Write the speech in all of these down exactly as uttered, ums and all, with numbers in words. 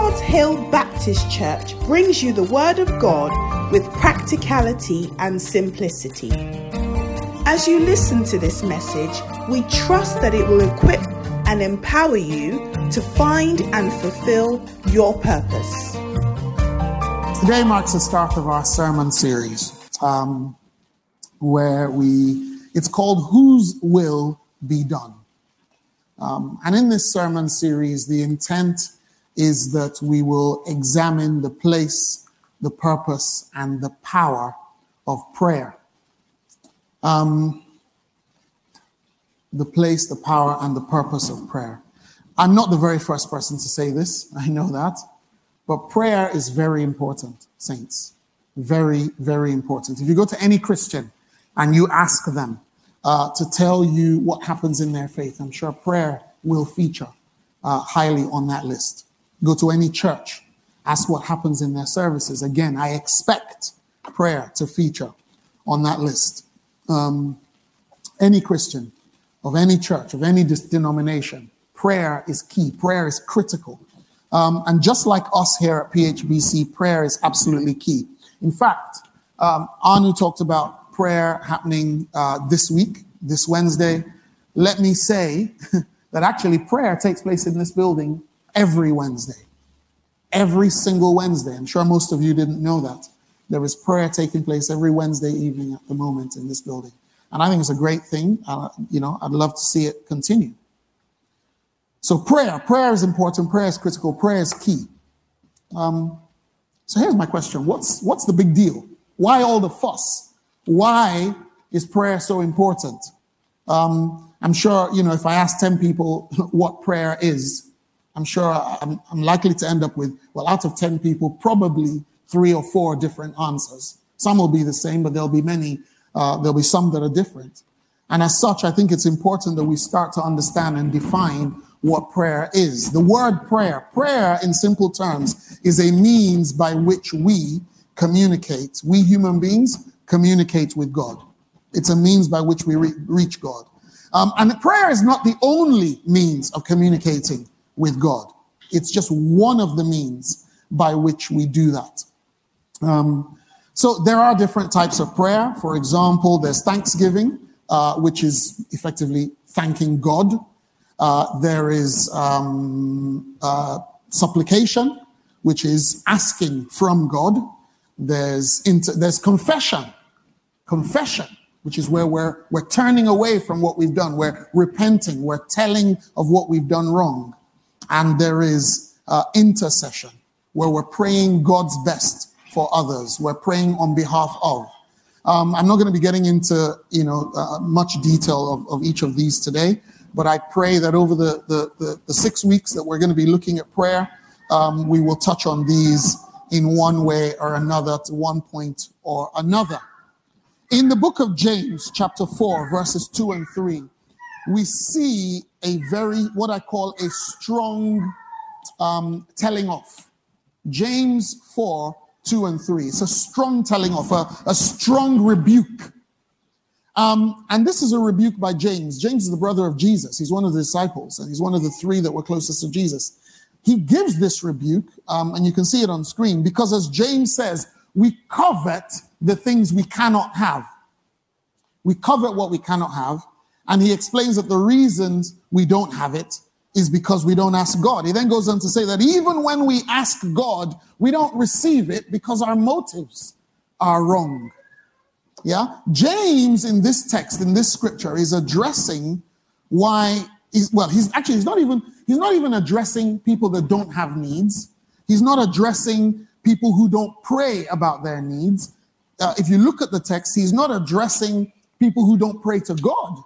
Lord's Hill Baptist Church brings you the Word of God with practicality and simplicity. As you listen to this message, we trust that it will equip and empower you to find and fulfill your purpose. Today marks the start of our sermon series, um, where we, it's called Whose Will Be Done? Um, and in this sermon series, the intent is that we will examine the place, the purpose, and the power of prayer. Um, the place, the power, and the purpose of prayer. I'm not the very first person to say this, I know that, but prayer is very important, saints. Very, very important. If you go to any Christian and you ask them uh, to tell you what happens in their faith, I'm sure prayer will feature uh, highly on that list. Go to any church, ask what happens in their services. Again, I expect prayer to feature on that list. Um, any Christian of any church, of any denomination, prayer is key. Prayer is critical. Um, and just like us here at P H B C, prayer is absolutely key. In fact, um, Anu talked about prayer happening uh, this week, this Wednesday. Let me say that actually prayer takes place in this building every Wednesday. Every single Wednesday. I'm sure most of you didn't know that. There is prayer taking place every Wednesday evening at the moment in this building. And I think it's a great thing. Uh, you know, I'd love to see it continue. So prayer, prayer is important. Prayer is critical. Prayer is key. Um, so here's my question. What's, what's the big deal? Why all the fuss? Why is prayer so important? Um, I'm sure, you know, if I ask ten people what prayer is, I'm sure I'm, I'm likely to end up with, well, out of ten people, probably three or four different answers. Some will be the same, but there'll be many, uh, there'll be some that are different. And as such, I think it's important that we start to understand and define what prayer is. The word prayer, prayer in simple terms, is a means by which we communicate. We human beings communicate with God. It's a means by which we re- reach God. Um, and prayer is not the only means of communicating with God. It's just one of the means by which we do that. Um, so there are different types of prayer. For example, there's thanksgiving, uh, which is effectively thanking God. Uh, there is um, uh, supplication, which is asking from God. There's inter- there's confession, confession, which is where we're we're turning away from what we've done. We're repenting. We're telling of what we've done wrong. And there is uh, intercession, where we're praying God's best for others. We're praying on behalf of. Um, I'm not going to be getting into, you know, uh, much detail of, of each of these today, but I pray that over the, the, the, the six weeks that we're going to be looking at prayer, um, we will touch on these in one way or another, to one point or another. In the book of James, chapter four, verses two and three, we see a very, what I call a strong um, telling off. James four, two and three. It's a strong telling off, a, a strong rebuke. Um, and this is a rebuke by James. James is the brother of Jesus. He's one of the disciples, and he's one of the three that were closest to Jesus. He gives this rebuke, um, and you can see it on screen, because as James says, we covet the things we cannot have. We covet what we cannot have. And he explains that the reasons we don't have it is because we don't ask God. He then goes on to say that even when we ask God, we don't receive it because our motives are wrong. Yeah? James in this text, in this scripture, is addressing why he's, well, he's actually, he's not even, he's not even addressing people that don't have needs. He's not addressing people who don't pray about their needs. Uh, if you look at the text, he's not addressing people who don't pray to God.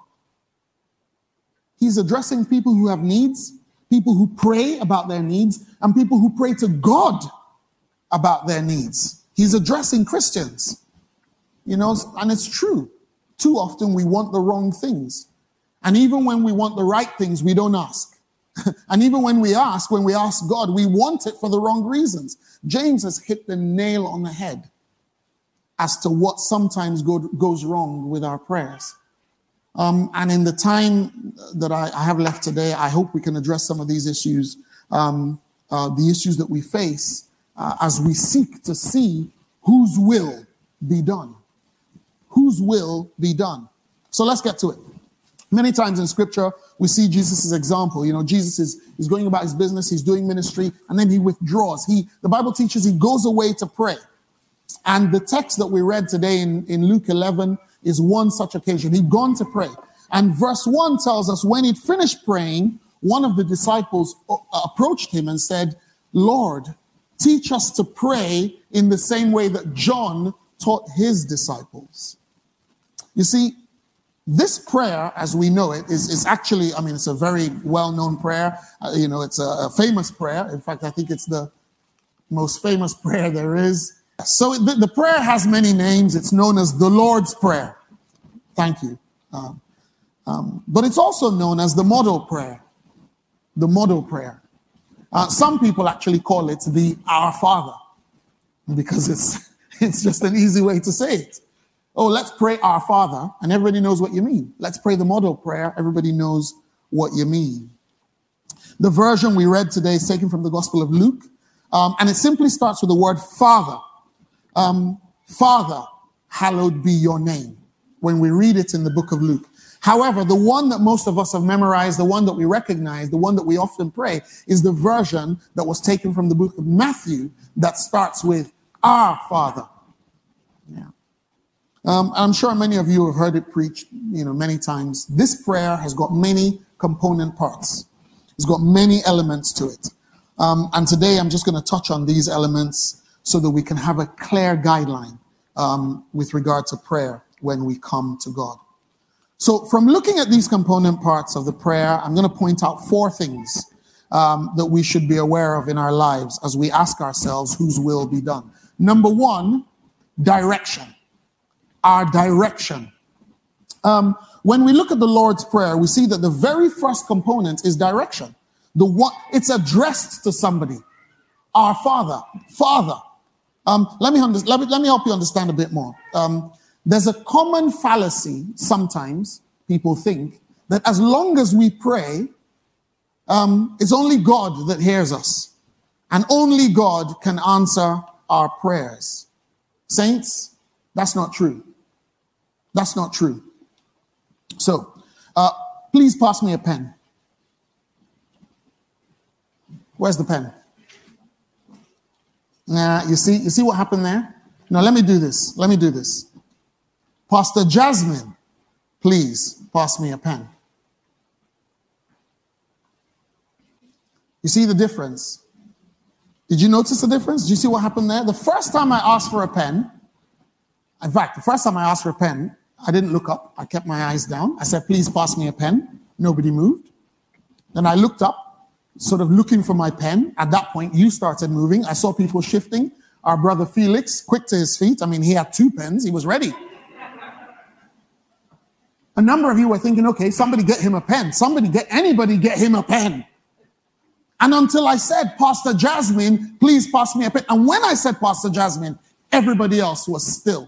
He's addressing people who have needs, people who pray about their needs, and people who pray to God about their needs. He's addressing Christians. You know, and it's true. Too often we want the wrong things. And even when we want the right things, we don't ask. And even when we ask, when we ask God, we want it for the wrong reasons. James has hit the nail on the head as to what sometimes go, goes wrong with our prayers. Um, and in the time that I, I have left today, I hope we can address some of these issues um, uh, the issues that we face uh, as we seek to see whose will be done. Whose will be done. So let's get to it. Many times in scripture, we see Jesus' example. You know, Jesus is, is going about his business, he's doing ministry, and then he withdraws. He, the Bible teaches he goes away to pray. And the text that we read today in, in Luke eleven is one such occasion. He'd gone to pray. And verse one tells us when he'd finished praying, one of the disciples approached him and said, Lord, teach us to pray in the same way that John taught his disciples. You see, this prayer, as we know it, is, is actually, I mean, it's a very well-known prayer. Uh, you know, it's a, a famous prayer. In fact, I think it's the most famous prayer there is. So the, the prayer has many names. It's known as the Lord's Prayer. Thank you. Um, um, but it's also known as the model prayer. The model prayer. Uh, some people actually call it the Our Father because it's it's just an easy way to say it. Oh, let's pray our Father, and everybody knows what you mean. Let's pray the model prayer. Everybody knows what you mean. The version we read today is taken from the Gospel of Luke, um, and it simply starts with the word Father. Um, Father, hallowed be your name, when we read it in the book of Luke. However, the one that most of us have memorized, the one that we recognize, the one that we often pray, is the version that was taken from the book of Matthew that starts with our Father. Yeah. Um, I'm sure many of you have heard it preached, you know, many times. This prayer has got many component parts. It's got many elements to it. Um, and today I'm just going to touch on these elements so that we can have a clear guideline um, with regard to prayer when we come to God. So from looking at these component parts of the prayer, I'm going to point out four things um, that we should be aware of in our lives as we ask ourselves whose will be done. Number one, direction. Our direction. Um, when we look at the Lord's Prayer, we see that the very first component is direction. The one, it's addressed to somebody. Our Father. Father. Um, let me, under, let me let me help you understand a bit more. Um, there's a common fallacy sometimes, people think, that as long as we pray, um, it's only God that hears us. And only God can answer our prayers. Saints, that's not true. That's not true. So, uh, please pass me a pen. Where's the pen? Nah, you see, you see what happened there? Now let me do this. Let me do this. Pastor Jasmine, please pass me a pen. You see the difference? Did you notice the difference? Did you see what happened there? The first time I asked for a pen, in fact, the first time I asked for a pen, I didn't look up. I kept my eyes down. I said, please pass me a pen. Nobody moved. Then I looked up, sort of looking for my pen. At that point, you started moving. I saw people shifting. Our brother Felix, quick to his feet. I mean, he had two pens. He was ready. A number of you were thinking, okay, somebody get him a pen. Somebody get, anybody get him a pen. And until I said, Pastor Jasmine, please pass me a pen. And when I said Pastor Jasmine, everybody else was still.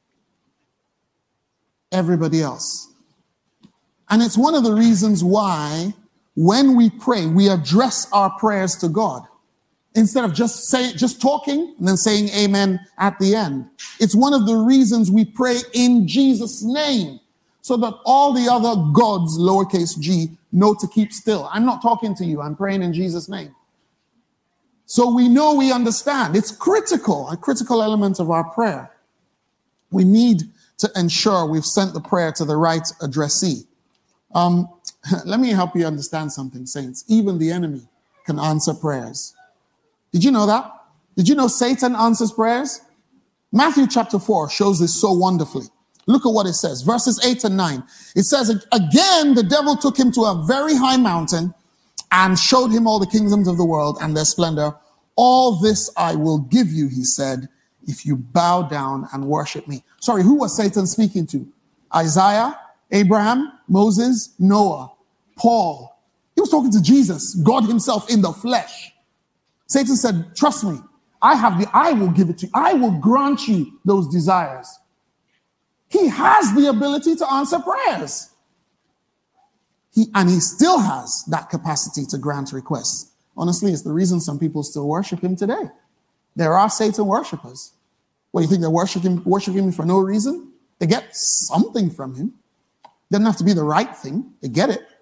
Everybody else. And it's one of the reasons why when we pray, we address our prayers to God. Instead of just say, just talking and then saying amen at the end. It's one of the reasons we pray in Jesus' name. So that all the other gods, lowercase g, know to keep still. I'm not talking to you. I'm praying in Jesus' name. So we know, we understand. It's critical, a critical element of our prayer. We need to ensure we've sent the prayer to the right addressee. Um, let me help you understand something, saints. Even the enemy can answer prayers. Did you know that? Did you know Satan answers prayers? Matthew chapter four shows this so wonderfully. Look at what it says. Verses eight and nine. It says, again, the devil took him to a very high mountain and showed him all the kingdoms of the world and their splendor. All this I will give you, he said, if you bow down and worship me. Sorry, who was Satan speaking to? Isaiah, Abraham, Moses, Noah, Paul. He was talking to Jesus, God himself in the flesh. Satan said, trust me, I have the, I will give it to you. I will grant you those desires. He has the ability to answer prayers. He, and he still has that capacity to grant requests. Honestly, it's the reason some people still worship him today. There are Satan worshipers. What, you think they're worshiping, worshiping him for no reason? They get something from him. Doesn't have to be the right thing. They get it.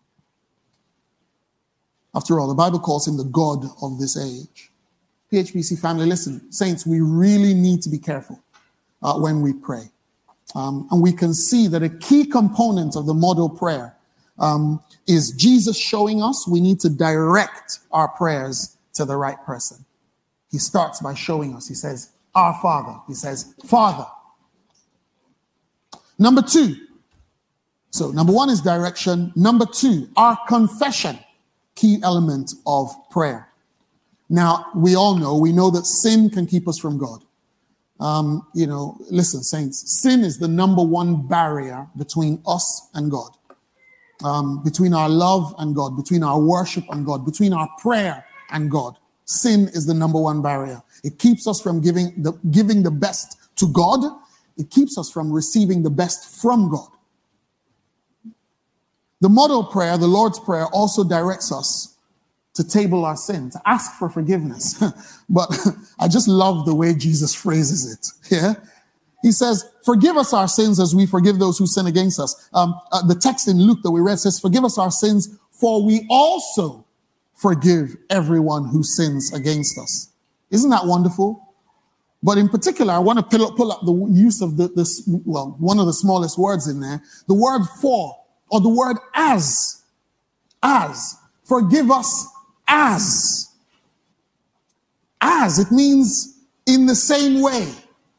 After all, the Bible calls him the God of this age. P H B C family, listen, saints, we really need to be careful uh, when we pray. Um, and we can see that a key component of the model prayer um, is Jesus showing us we need to direct our prayers to the right person. He starts by showing us. He says, our Father. He says, Father. Number two. So number one is direction. Number two, our confession. Key element of prayer. Now, we all know, we know that sin can keep us from God. Um, you know, listen, saints, sin is the number one barrier between us and God, um, between our love and God, between our worship and God, between our prayer and God. Sin is the number one barrier. It keeps us from giving the, giving the best to God. It keeps us from receiving the best from God. The model prayer, the Lord's Prayer, also directs us to table our sin, to ask for forgiveness. But I just love the way Jesus phrases it. Yeah, he says, forgive us our sins as we forgive those who sin against us. Um, uh, the text in Luke that we read says, forgive us our sins, for we also forgive everyone who sins against us. Isn't that wonderful? But in particular, I want to pull up, pull up the use of the, this, well, one of the smallest words in there, the word for, or the word as. As. Forgive us as. As. It means in the same way.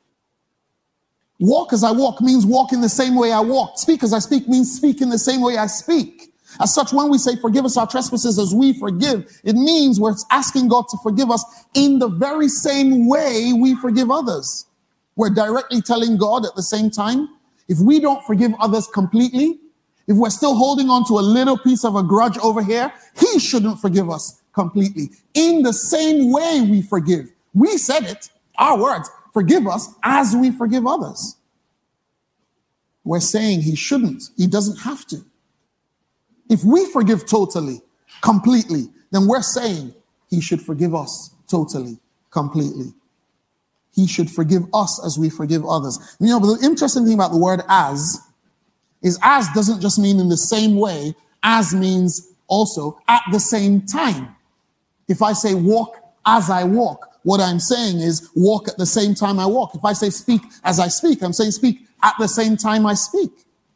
Walk as I walk means walk in the same way I walk. Speak as I speak means speak in the same way I speak. As such, when we say forgive us our trespasses as we forgive, it means we're asking God to forgive us in the very same way we forgive others. We're directly telling God at the same time, if we don't forgive others completely, if we're still holding on to a little piece of a grudge over here, he shouldn't forgive us completely. In the same way we forgive. We said it, our words, forgive us as we forgive others. We're saying he shouldn't. He doesn't have to. If we forgive totally, completely, then we're saying he should forgive us totally, completely. He should forgive us as we forgive others. You know, but the interesting thing about the word as is as doesn't just mean in the same way. As means also at the same time. If I say walk as I walk, what I'm saying is walk at the same time I walk. If I say speak as I speak, I'm saying speak at the same time I speak.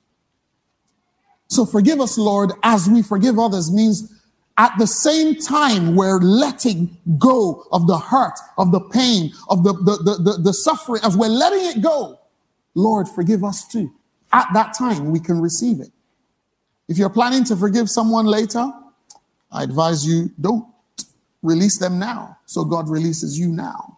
So forgive us, Lord, as we forgive others means at the same time we're letting go of the hurt, of the pain, of the, the, the, the, the suffering, as we're letting it go. Lord, forgive us too. At that time, we can receive it. If you're planning to forgive someone later, I advise you don't release them now. So God releases you now.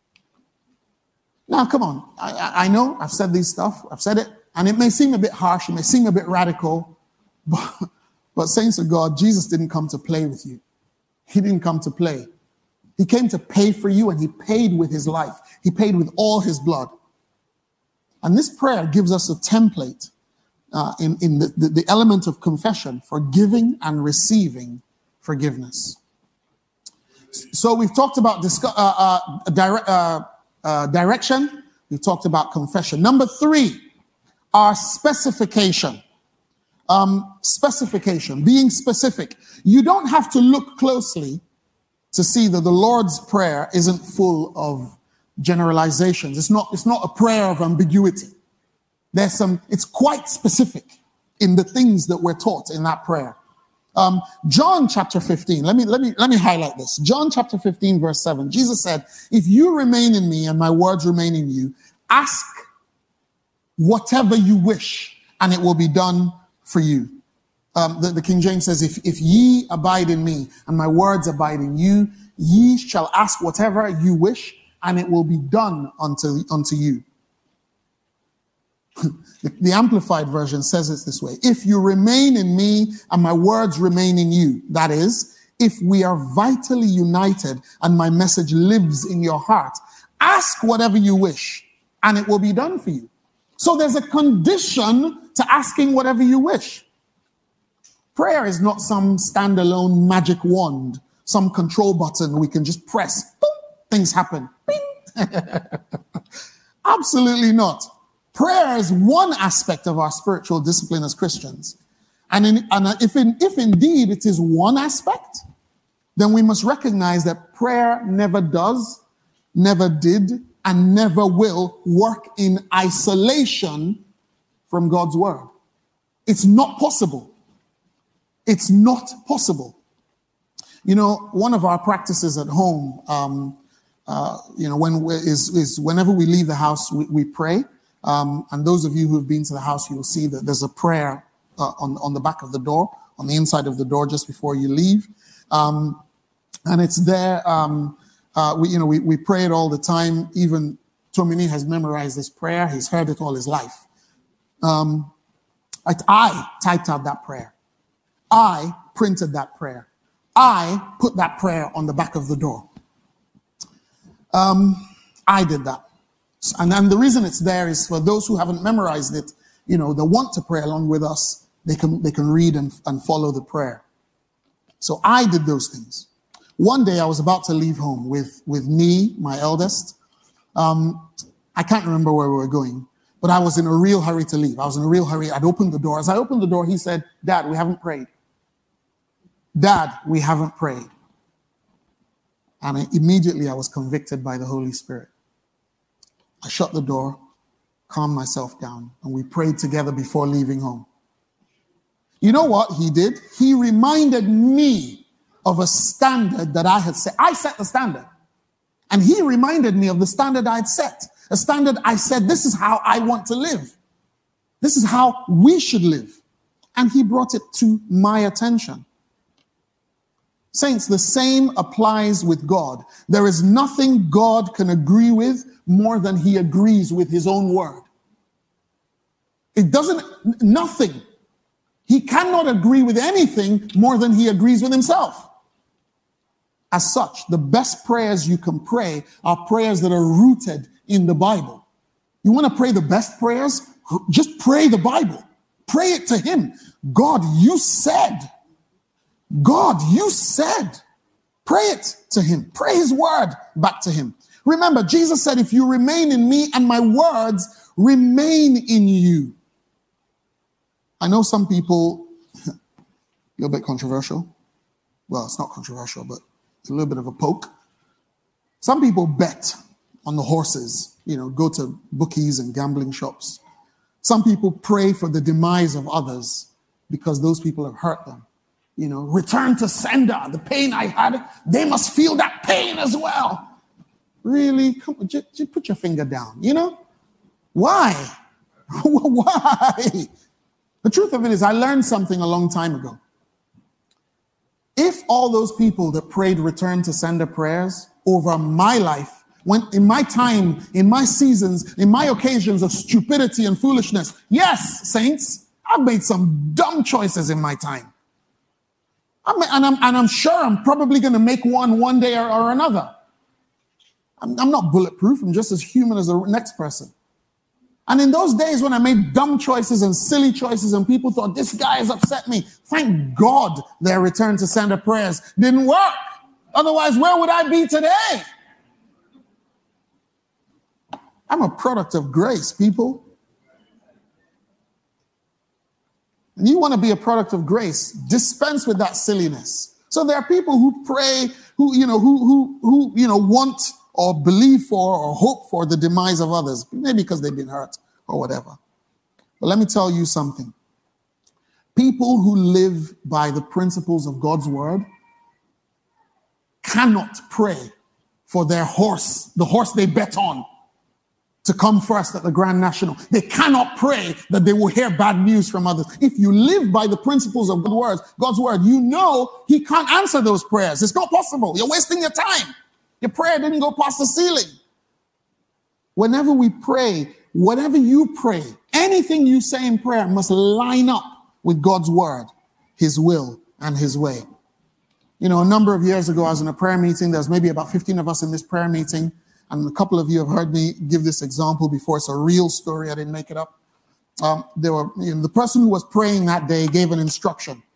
Now, come on. I, I know I've said this stuff. I've said it. And it may seem a bit harsh. It may seem a bit radical. But, but saints of God, Jesus didn't come to play with you. He didn't come to play. He came to pay for you, and he paid with his life. He paid with all his blood. And this prayer gives us a template uh, in, in the, the, the element of confession for giving and receiving forgiveness. So we've talked about discu- uh, uh, dire- uh, uh, direction. We've talked about confession. Number three, our specification. Um, specification, being specific. You don't have to look closely to see that the Lord's Prayer isn't full of generalizations. It's not, it's not a prayer of ambiguity. There's some, it's quite specific in the things that we're taught in that prayer. Um, John chapter fifteen, let me, let me, let me highlight this. John chapter fifteen, verse seven, Jesus said, if you remain in me and my words remain in you, ask whatever you wish and it will be done for you. Um, the, the King James says, if, if ye abide in me and my words abide in you, ye shall ask whatever you wish and it will be done unto, unto you. the, the Amplified Version says it this way. If you remain in me and my words remain in you, that is, if we are vitally united and my message lives in your heart, ask whatever you wish and it will be done for you. So there's a condition to asking whatever you wish. Prayer is not some standalone magic wand, some control button we can just press, boom, things happen. Bing. Absolutely not. Prayer is one aspect of our spiritual discipline as Christians. And, in, and if, in, if indeed it is one aspect, then we must recognize that prayer never does, never did, and never will work in isolation from God's word. It's not possible. It's not possible. You know, one of our practices at home, um, uh, you know, when we, is, is whenever we leave the house, we, we pray. Um, and those of you who have been to the house, you'll see that there's a prayer uh, on, on the back of the door, on the inside of the door, just before you leave. Um, and it's there. Um, uh, we, you know, we, we pray it all the time. Even Tomini has memorized this prayer. He's heard it all his life. Um, I, I typed out that prayer. I printed that prayer. I put that prayer on the back of the door. Um, I did that. And, and the reason it's there is for those who haven't memorized it, you know, they want to pray along with us, they can they can read and, and follow the prayer. So I did those things. One day I was about to leave home with, with me, my eldest. Um, I can't remember where we were going, but I was in a real hurry to leave. I was in a real hurry. I'd opened the door. As I opened the door, he said, Dad, we haven't prayed. Dad, we haven't prayed. And I, immediately I was convicted by the Holy Spirit. I shut the door, calmed myself down, and we prayed together before leaving home. You know what he did? He reminded me of a standard that I had set. I set the standard. And he reminded me of the standard I'd set. A standard I said, this is how I want to live. This is how we should live. And he brought it to my attention. Saints, the same applies with God. There is nothing God can agree with more than he agrees with his own word. It doesn't, nothing. He cannot agree with anything more than he agrees with himself. As such, the best prayers you can pray are prayers that are rooted in the Bible. You want to pray the best prayers? Just pray the Bible. Pray it to him. God, you said. God, you said. Pray it to him. Pray his word back to him. Remember, Jesus said, if you remain in me and my words remain in you. I know some people, you're a bit controversial. Well, it's not controversial, but it's a little bit of a poke. Some people bet on the horses, you know, go to bookies and gambling shops. Some people pray for the demise of others because those people have hurt them. You know, return to sender. The pain I had, they must feel that pain as well. Really? Come on, just, just put your finger down. You know? Why? Why? The truth of it is, I learned something a long time ago. If all those people that prayed return to sender prayers over my life, when in my time, in my seasons, in my occasions of stupidity and foolishness, yes, saints, I've made some dumb choices in my time. I'm, and, I'm, and I'm sure I'm probably going to make one one day or, or another. I'm, I'm not bulletproof. I'm just as human as the next person. And in those days when I made dumb choices and silly choices and people thought, this guy has upset me, thank God their return to sender prayers didn't work. Otherwise, where would I be today? I'm a product of grace, people. And you want to be a product of grace, dispense with that silliness. So there are people who pray, who, you know, who, who, who, you know, want or believe for or hope for the demise of others, maybe because they've been hurt or whatever. But let me tell you something. People who live by the principles of God's word cannot pray for their horse, the horse they bet on, to come first at the Grand National. They cannot pray that they will hear bad news from others. If you live by the principles of God's word, God's word, you know he can't answer those prayers. It's not possible. You're wasting your time. Your prayer didn't go past the ceiling. Whenever we pray, whatever you pray, anything you say in prayer must line up with God's word, his will, and his way. You know, a number of years ago, I was in a prayer meeting. There was maybe about fifteen of us in this prayer meeting. And a couple of you have heard me give this example before. It's a real story. I didn't make it up. Um, there were, you know, the person who was praying that day gave an instruction.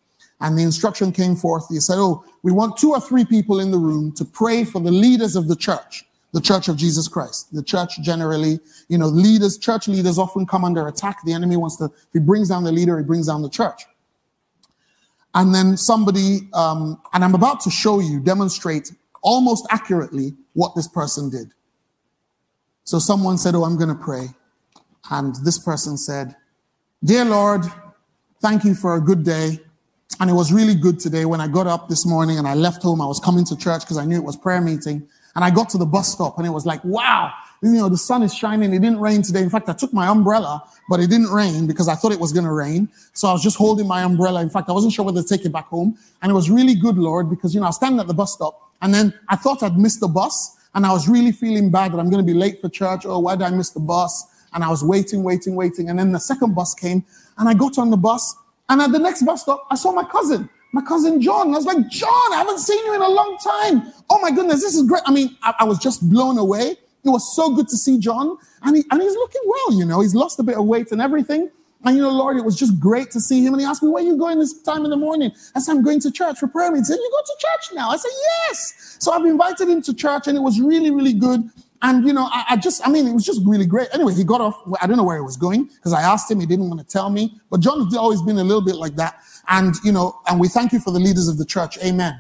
And the instruction came forth. He said, oh, we want two or three people in the room to pray for the leaders of the church, the Church of Jesus Christ. The church generally, you know, leaders, church leaders often come under attack. The enemy wants to, if he brings down the leader, he brings down the church. And then somebody, um, and I'm about to show you, demonstrate almost accurately what this person did. So someone said, oh, I'm going to pray. And this person said, dear Lord, thank you for a good day. And it was really good today. When I got up this morning and I left home, I was coming to church because I knew it was prayer meeting. And I got to the bus stop and it was like, wow, you know, the sun is shining. It didn't rain today. In fact, I took my umbrella, but it didn't rain because I thought it was going to rain. So I was just holding my umbrella. In fact, I wasn't sure whether to take it back home. And it was really good, Lord, because, you know, I was standing at the bus stop and then I thought I'd missed the bus and I was really feeling bad that I'm going to be late for church. Oh, why did I miss the bus? And I was waiting, waiting, waiting. And then the second bus came and I got on the bus and at the next bus stop, I saw my cousin. My cousin John. I was like, John, I haven't seen you in a long time. Oh my goodness, this is great. I mean, I, I was just blown away. It was so good to see John. And, he, and he's looking well, you know. He's lost a bit of weight and everything. And, you know, Lord, it was just great to see him. And he asked me, where are you going this time in the morning? I said, I'm going to church for prayer. He said, you go to church now? I said, yes. So I've invited him to church and it was really, really good. And, you know, I, I just, I mean, it was just really great. Anyway, he got off. I don't know where he was going because I asked him. He didn't want to tell me. But John's always been a little bit like that. And, you know, and we thank you for the leaders of the church. Amen.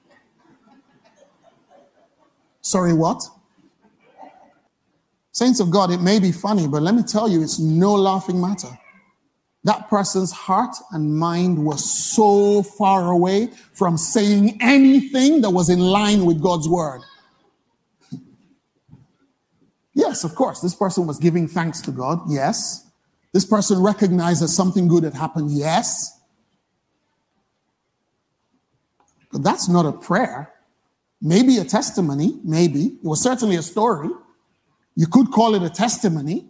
Sorry, what? Saints of God, it may be funny, but let me tell you, it's no laughing matter. That person's heart and mind was so far away from saying anything that was in line with God's word. Yes, of course, this person was giving thanks to God. Yes. This person recognized that something good had happened. Yes. But that's not a prayer. Maybe a testimony, maybe. It was certainly a story. You could call it a testimony.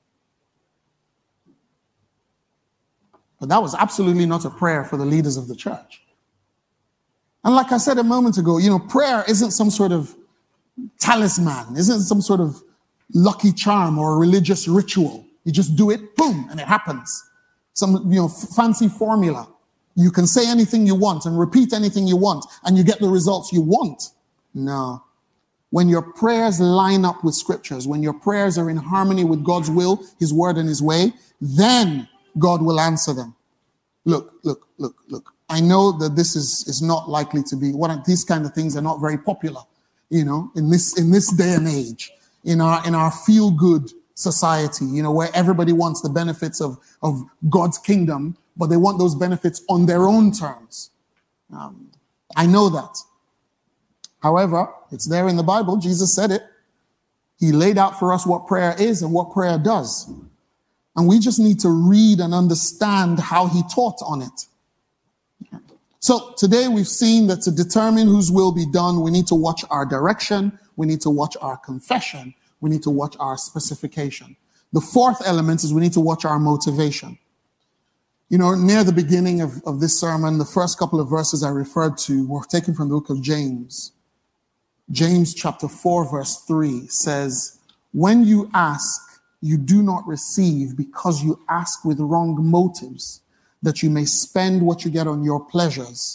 But that was absolutely not a prayer for the leaders of the church. And like I said a moment ago, you know, prayer isn't some sort of talisman, isn't some sort of lucky charm or a religious ritual. You just do it, boom, and it happens. Some, you know, f- fancy formula. You can say anything you want and repeat anything you want, and you get the results you want. No. When your prayers line up with scriptures, when your prayers are in harmony with God's will, his word, and his way, then God will answer them. Look, look, look, look. I know that this is, is not likely to be, one of these kind of things are not very popular, you know, in this in this day and age, in our in our feel-good society, you know, where everybody wants the benefits of, of God's kingdom, but they want those benefits on their own terms. Um, I know that. However, it's there in the Bible. Jesus said it. He laid out for us what prayer is and what prayer does. And we just need to read and understand how he taught on it. So today we've seen that to determine whose will be done, we need to watch our direction. We need to watch our confession. We need to watch our specification. The fourth element is we need to watch our motivation. You know, near the beginning of, of this sermon, the first couple of verses I referred to were taken from the book of James. James chapter four, verse three says, when you ask, you do not receive because you ask with wrong motives, that you may spend what you get on your pleasures.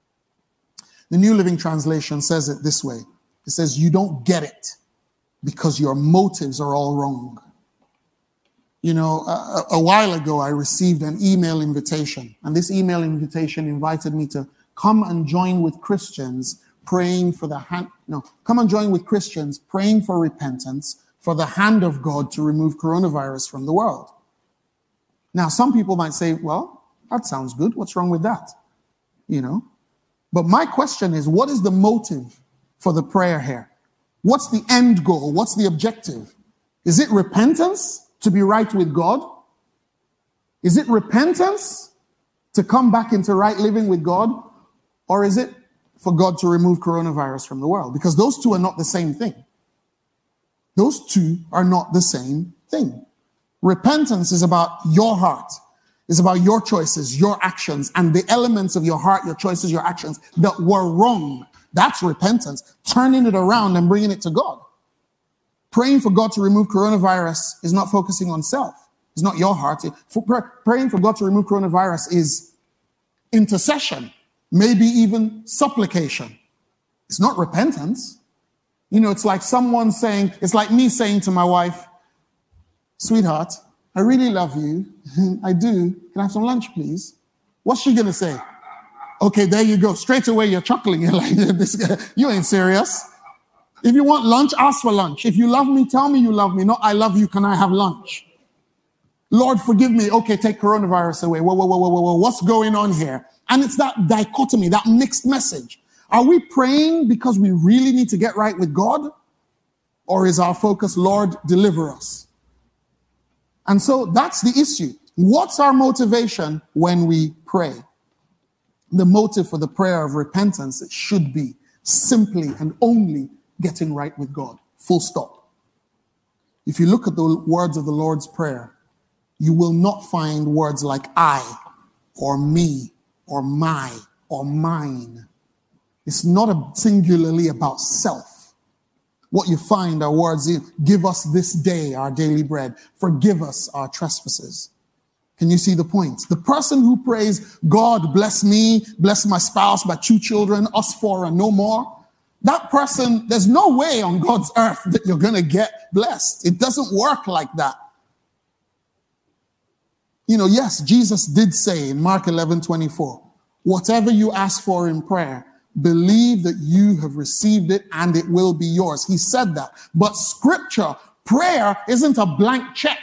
The New Living Translation says it this way. It says, you don't get it because your motives are all wrong. You know, a, a while ago, I received an email invitation, and this email invitation invited me to come and join with Christians praying for the hand, no, come and join with Christians praying for repentance, for the hand of God to remove coronavirus from the world. Now, some people might say, well, that sounds good. What's wrong with that? You know, but my question is, what is the motive for the prayer here? What's the end goal? What's the objective? Is it repentance to be right with God? Is it repentance to come back into right living with God? Or is it for God to remove coronavirus from the world? Because those two are not the same thing. Those two are not the same thing. Repentance is about your heart. It's about your choices, your actions, and the elements of your heart, your choices, your actions that were wrong. That's repentance. Turning it around and bringing it to God. Praying for God to remove coronavirus is not focusing on self. It's not your heart. For, praying for God to remove coronavirus is intercession. maybe even supplication. It's not repentance. You know, it's like someone saying, it's like me saying to my wife, sweetheart, I really love you. I do. Can I have some lunch, please? What's she going to say? Okay, there you go. Straight away, you're chuckling. You're like, this guy, you ain't serious. If you want lunch, ask for lunch. If you love me, tell me you love me. Not, I love you. Can I have lunch? Lord, forgive me. Okay, take coronavirus away. Whoa, whoa, whoa, whoa, whoa, whoa. What's going on here? And it's that dichotomy, that mixed message. Are we praying because we really need to get right with God? Or is our focus, Lord, deliver us? And so that's the issue. What's our motivation when we pray? The motive for the prayer of repentance, it should be simply and only getting right with God. Full stop. If you look at the words of the Lord's Prayer, you will not find words like I or me or my or mine. It's not a singularly about self. What you find are words, give us this day our daily bread. Forgive us our trespasses. Can you see the point? The person who prays, God bless me, bless my spouse, my two children, us four and no more. That person, there's no way on God's earth that you're going to get blessed. It doesn't work like that. You know, yes, Jesus did say in Mark eleven twenty-four, whatever you ask for in prayer, believe that you have received it and it will be yours. He said that. But scripture, prayer isn't a blank check.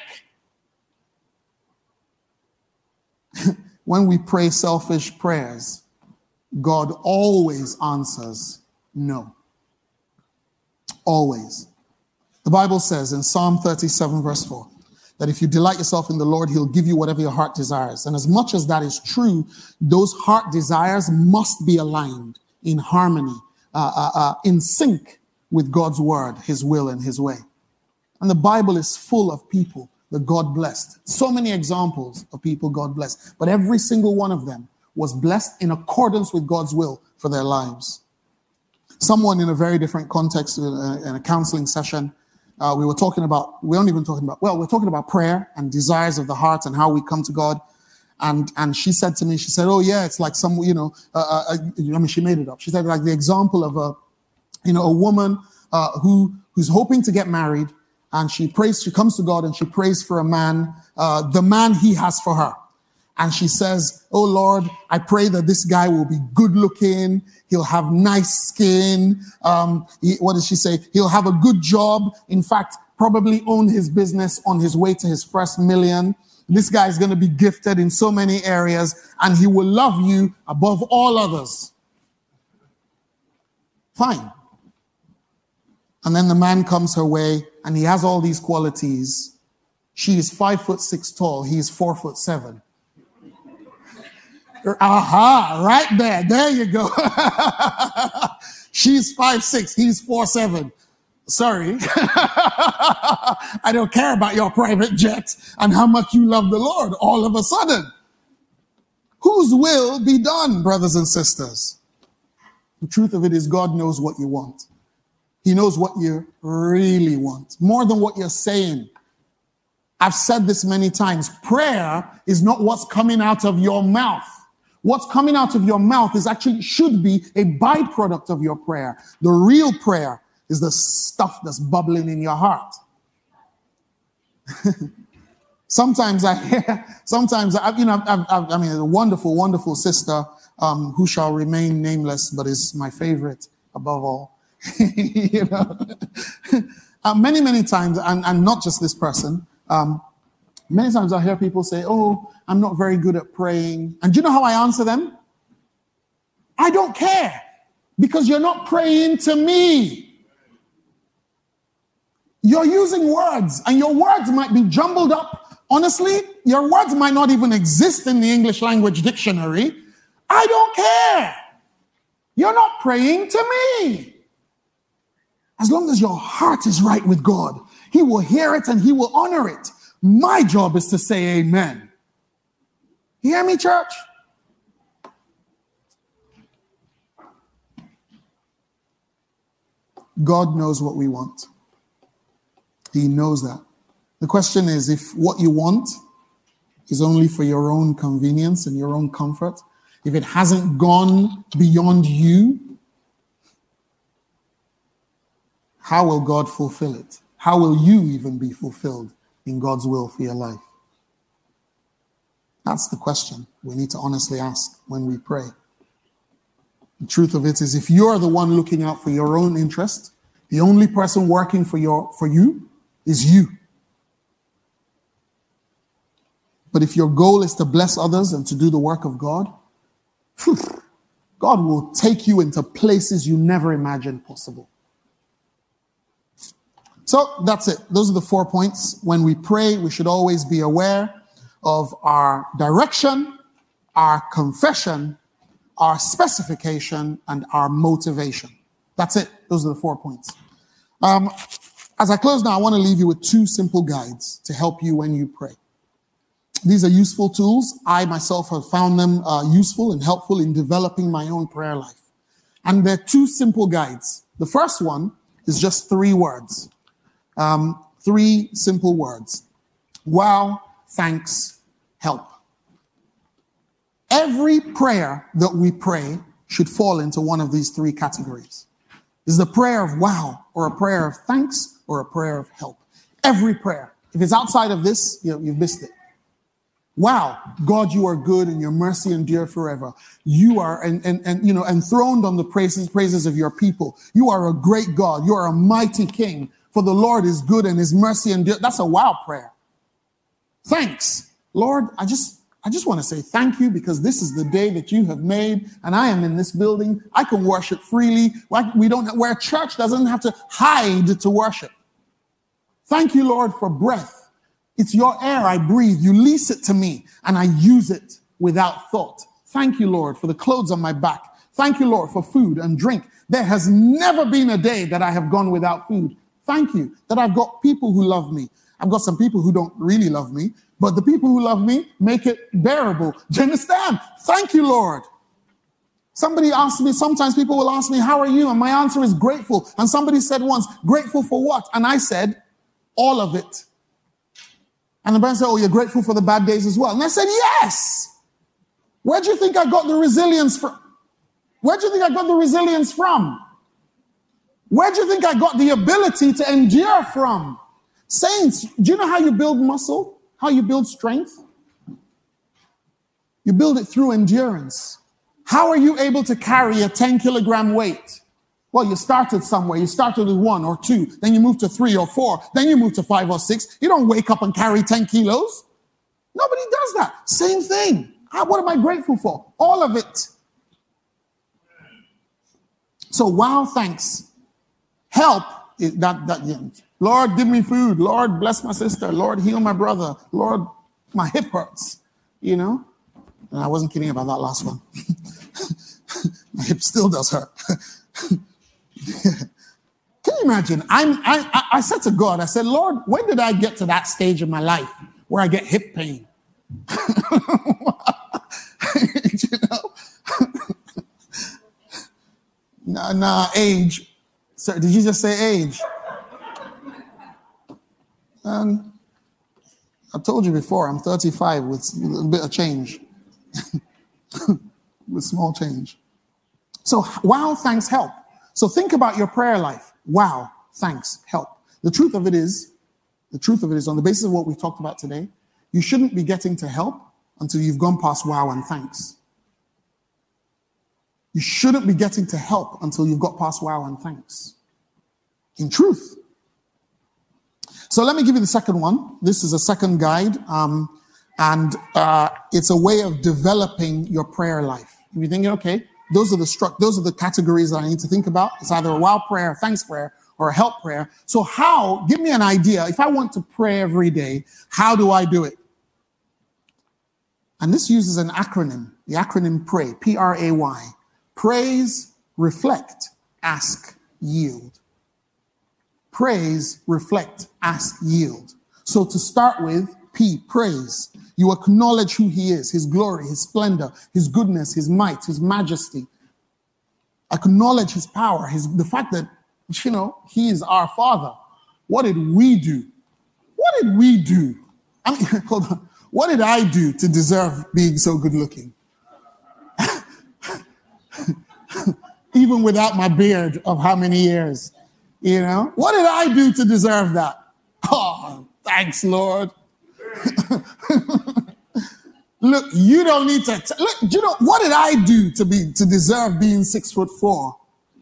When we pray selfish prayers, God always answers no. Always. The Bible says in Psalm thirty-seven verse four, that if you delight yourself in the Lord, he'll give you whatever your heart desires. And as much as that is true, those heart desires must be aligned in harmony, uh, uh, uh, in sync with God's word, his will, and his way. And the Bible is full of people that God blessed. So many examples of people God blessed. But every single one of them was blessed in accordance with God's will for their lives. Someone in a very different context, in a, in a counseling session, uh, we were talking about, we weren't even talking about, well, we're talking about prayer and desires of the heart and how we come to God. And and she said to me, she said, oh yeah, it's like some, you know, uh, uh, I mean, she made it up. She said like the example of a, you know, a woman uh, who who's hoping to get married, and she prays, she comes to God and she prays for a man, uh, the man he has for her. And she says, oh Lord, I pray that this guy will be good looking. He'll have nice skin. Um, he, what does she say? He'll have a good job. In fact, probably own his business on his way to his first million. This guy is going to be gifted in so many areas, and he will love you above all others. Fine. And then the man comes her way, and he has all these qualities. She is five foot six tall. He is four foot seven. Aha, right there. There you go. She's five six. He's four seven. Sorry. I don't care about your private jet and how much you love the Lord all of a sudden. Whose will be done, brothers and sisters? The truth of it is God knows what you want. He knows what you really want, more than what you're saying. I've said this many times. Prayer is not what's coming out of your mouth. What's coming out of your mouth is actually should be a byproduct of your prayer. The real prayer is the stuff that's bubbling in your heart. Sometimes I hear, sometimes I, you know, I've, I've, I mean, a wonderful, wonderful sister um, who shall remain nameless, but is my favorite above all. you know, uh, many, many times, and, and not just this person. Um, many times I hear people say, "Oh, I'm not very good at praying," and do you know how I answer them? I don't care, because you're not praying to me. You're using words, and your words might be jumbled up. Honestly, your words might not even exist in the English language dictionary. I don't care. You're not praying to me. As long as your heart is right with God, he will hear it and he will honor it. My job is to say amen. You hear me, church? God knows what we want. He knows that. The question is, if what you want is only for your own convenience and your own comfort, if it hasn't gone beyond you, how will God fulfill it? How will you even be fulfilled in God's will for your life? That's the question we need to honestly ask when we pray. The truth of it is, if you're the one looking out for your own interest, the only person working for your for you is you. But if your goal is to bless others and to do the work of God, God will take you into places you never imagined possible. So that's it. Those are the four points. When we pray, we should always be aware of our direction, our confession, our specification, and our motivation. That's it. Those are the four points. Um, as I close now, I want to leave you with two simple guides to help you when you pray. These are useful tools. I myself have found them uh, useful and helpful in developing my own prayer life. And they're two simple guides. The first one is just three words. Um, three simple words. Wow, thanks, help. Every prayer that we pray should fall into one of these three categories. Is the prayer of wow, or a prayer of thanks, or a prayer of help. Every prayer. If it's outside of this, you know, you've missed it. Wow, God, you are good and your mercy endure forever. You are and, and, and you know enthroned on the praises, praises of your people. You are a great God. You are a mighty King. For the Lord is good and his mercy endure. That's a wow prayer. Thanks. Lord, I just I just want to say thank you because this is the day that you have made and I am in this building. I can worship freely. We don't where church doesn't have to hide to worship. Thank you, Lord, for breath. It's your air I breathe. You lease it to me and I use it without thought. Thank you, Lord, for the clothes on my back. Thank you, Lord, for food and drink. There has never been a day that I have gone without food. Thank you that I've got people who love me. I've got some people who don't really love me, but the people who love me make it bearable. Do you understand? Thank you, Lord. Somebody asked me, sometimes people will ask me, how are you? And my answer is grateful. And somebody said once, grateful for what? And I said, all of it. And the person said, oh, you're grateful for the bad days as well. And I said, yes. Where do you think I got the resilience from? Where do you think I got the resilience from? Where do you think I got the ability to endure from? Saints, do you know how you build muscle? How you build strength? You build it through endurance. How are you able to carry a ten kilogram weight? Well, you started somewhere. You started with one or two. Then you move to three or four. Then you move to five or six. You don't wake up and carry ten kilos. Nobody does that. Same thing. What am I grateful for? All of it. So, wow, thanks. Help. That, that, yeah. Lord, give me food. Lord, bless my sister. Lord, heal my brother. Lord, my hip hurts. You know? And I wasn't kidding about that last one. My hip still does hurt. Can you imagine? I'm, I, I said to God, I said, Lord, when did I get to that stage in my life where I get hip pain? You know? Nah, nah, age. Sir, did you just say age? Um, I told you before, I'm thirty-five with a little bit of change. With small change. So, wow, thanks, help. So think about your prayer life. Wow, thanks, help. The truth of it is, the truth of it is, on the basis of what we talked about today, you shouldn't be getting to help until you've gone past wow and thanks. You shouldn't be getting to help until you've got past wow and thanks. In truth. So let me give you the second one. This is a second guide, um, and uh, it's a way of developing your prayer life. If you're thinking, okay, those are the struct, those are the categories that I need to think about. It's either a wow prayer, a thanks prayer, or a help prayer. So how, give me an idea. If I want to pray every day, how do I do it? And this uses an acronym, the acronym PRAY, P R A Y. Praise, reflect, ask, yield. Praise, reflect, ask, yield. So to start with, P, praise. You acknowledge who he is, his glory, his splendor, his goodness, his might, his majesty. Acknowledge his power, his the fact that, you know, he is our Father. What did we do? What did we do? I mean, hold on. What did I do to deserve being so good looking? Even without my beard of how many years, you know? What did I do to deserve that? Oh, thanks, Lord. Look, you don't need to, t- look, you know, what did I do to be, to deserve being six foot four?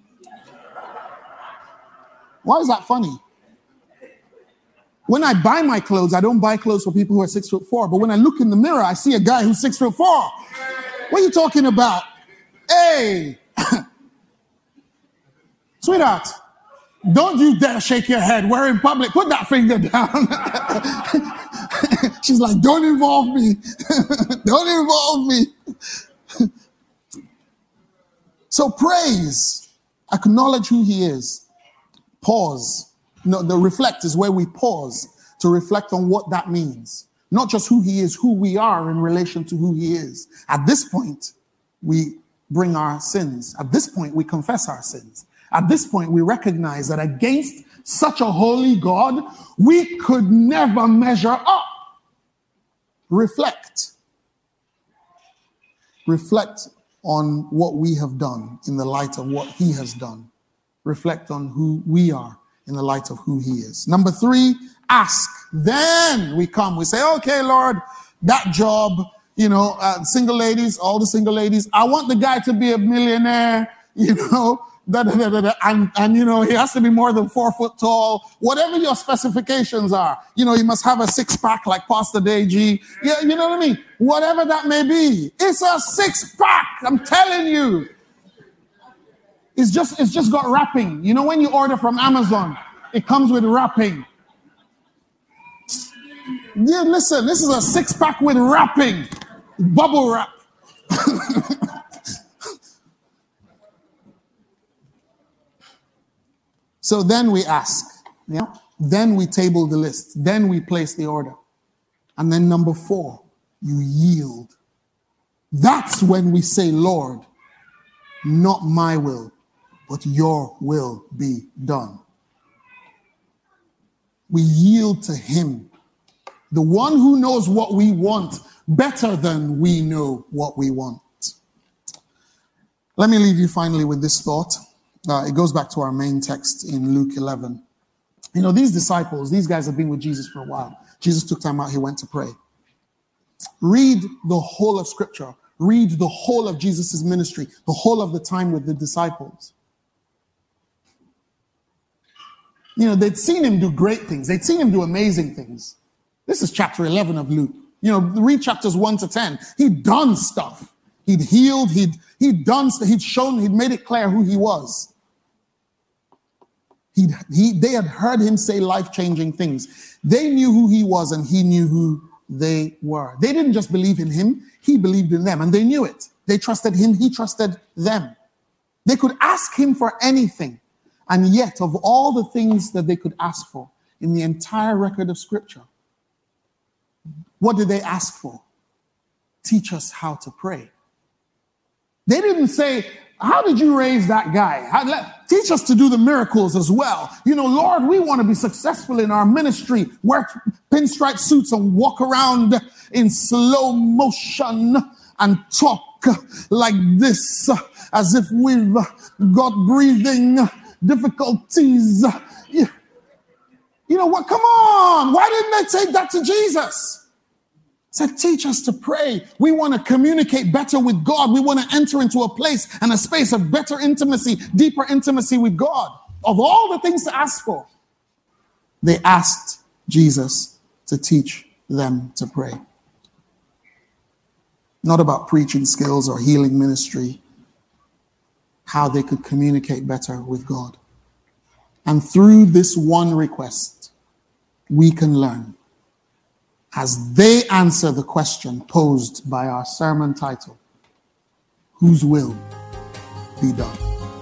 Why is that funny? When I buy my clothes, I don't buy clothes for people who are six foot four. But when I look in the mirror, I see a guy who's six foot four. What are you talking about? Hey, sweetheart, don't you dare shake your head. We're in public. Put that finger down. She's like, don't involve me. Don't involve me. So praise, acknowledge who he is. Pause. No, the reflect is where we pause to reflect on what that means. Not just who he is, who we are in relation to who he is. At this point, we bring our sins. At this point, we confess our sins. At this point, we recognize that against such a holy God, we could never measure up. Reflect. Reflect on what we have done in the light of what he has done. Reflect on who we are in the light of who he is. Number three, ask. Then we come. We say, okay, Lord, that job, you know, uh, single ladies, all the single ladies, I want the guy to be a millionaire, you know, da, da, da, da, da, and, and, you know, he has to be more than four foot tall. Whatever your specifications are, you know, he must have a six pack like Pastor Deji. Yeah, you know what I mean? Whatever that may be. It's a six pack. I'm telling you. It's just, it's just got wrapping. You know, when you order from Amazon, it comes with wrapping. Yeah, listen, this is a six pack with wrapping. Bubble wrap. So then we ask. Yeah? Then we table the list. Then we place the order. And then number four, you yield. That's when we say, Lord, not my will, but your will be done. We yield to him, the one who knows what we want better than we know what we want. Let me leave you finally with this thought. Uh, it goes back to our main text in Luke eleven. You know, these disciples, these guys have been with Jesus for a while. Jesus took time out, he went to pray. Read the whole of Scripture. Read the whole of Jesus' ministry, the whole of the time with the disciples. You know, they'd seen him do great things. They'd seen him do amazing things. This is chapter eleven of Luke. You know, read chapters one to ten. He'd done stuff. He'd healed. He'd, he'd done stuff. He'd shown, he'd made it clear who he was. He'd, he, they had heard him say life-changing things. They knew who he was and he knew who they were. They didn't just believe in him. He believed in them and they knew it. They trusted him. He trusted them. They could ask him for anything. And yet, of all the things that they could ask for in the entire record of Scripture, what did they ask for? Teach us how to pray. They didn't say, how did you raise that guy? How, let, teach us to do the miracles as well. You know, Lord, we want to be successful in our ministry, wear pinstripe suits and walk around in slow motion and talk like this, as if we've got breathing difficulties. You, you know what? Come on. Why didn't they take that to Jesus? Said, teach us to pray. We want to communicate better with God. We want to enter into a place and a space of better intimacy, deeper intimacy with God. Of all the things to ask for, they asked Jesus to teach them to pray. Not about preaching skills or healing ministry, how they could communicate better with God. And through this one request, we can learn as they answer the question posed by our sermon title, whose will be done?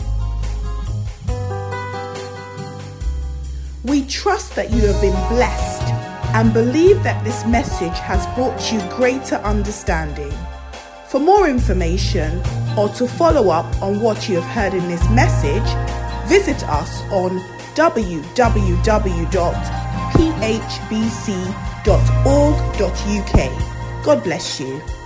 We trust that you have been blessed and believe that this message has brought you greater understanding. For more information or to follow up on what you have heard in this message, visit us on w w w dot p h b c dot org dot u k. God bless you.